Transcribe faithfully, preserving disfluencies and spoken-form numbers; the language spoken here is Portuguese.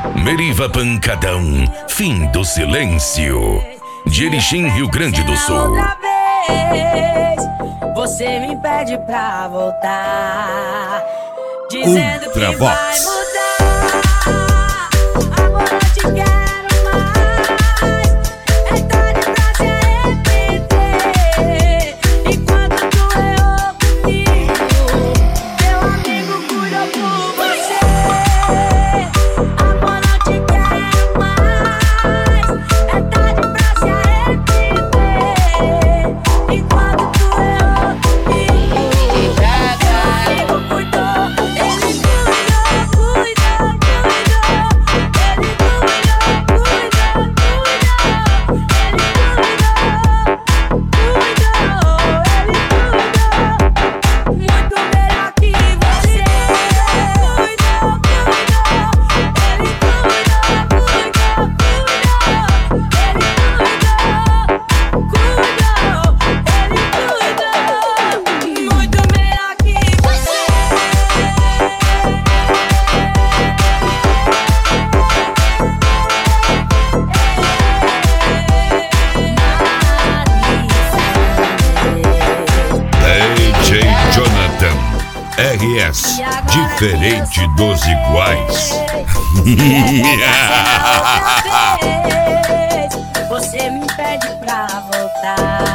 Meriva Pancadão, Fim do Silêncio. De Erechim, Rio Grande do Sul. Outra vez, você me pede pra voltar, dizendo Ultra que Vox. vai mudar. Agora eu te quero mais. É tarde pra se arrepender. Enquanto tu errou comigo, meu amigo cuidou por você. Agora eu te quero mais. É tarde pra se arrepender. Enquanto tu errou comigo, meu amigo cuidou. Ele cuidou, cuidou, cuidou. Ele cuidou, cuidou, cuidou. Ele cuidou, cuidou. Ele cuidou muito melhor que você. Cuidou, cuidou. Ele cuidou, cuidou, cuidou. Ele cuidou, cuidou. Ele cuidou muito melhor que você. D J Jonathan R S, diferente dos iguais. Você me pede pra voltar,